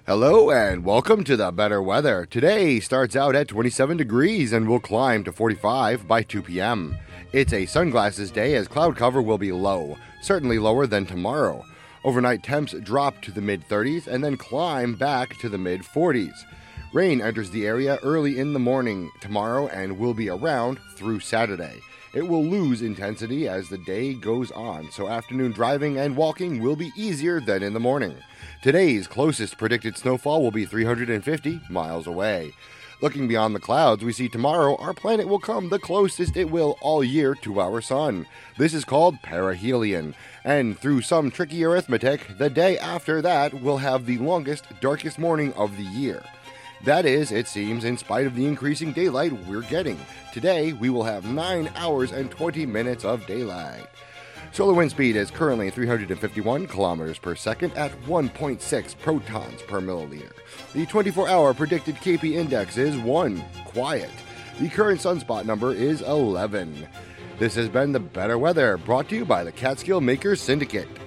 Hello and welcome to the better weather. Today starts out at 27 degrees and will climb to 45 by 2 p.m. It's a sunglasses day as cloud cover will be low, certainly lower than tomorrow. Overnight temps drop to the mid-30s and then climb back to the mid-40s. Rain enters the area early in the morning tomorrow and will be around through Saturday. It will lose intensity as the day goes on, so afternoon driving and walking will be easier than in the morning. Today's closest predicted snowfall will be 350 miles away. Looking beyond the clouds, we see tomorrow our planet will come the closest it will all year to our sun. This is called perihelion, and through some tricky arithmetic, the day after that will have the longest, darkest morning of the year. That is, it seems, in spite of the increasing daylight we're getting. Today, we will have 9 hours and 20 minutes of daylight. Solar wind speed is currently 351 kilometers per second at 1.6 protons per milliliter. The 24-hour predicted KP index is 1, quiet. The current sunspot number is 11. This has been the Better Weather, brought to you by the Catskill Makers Syndicate.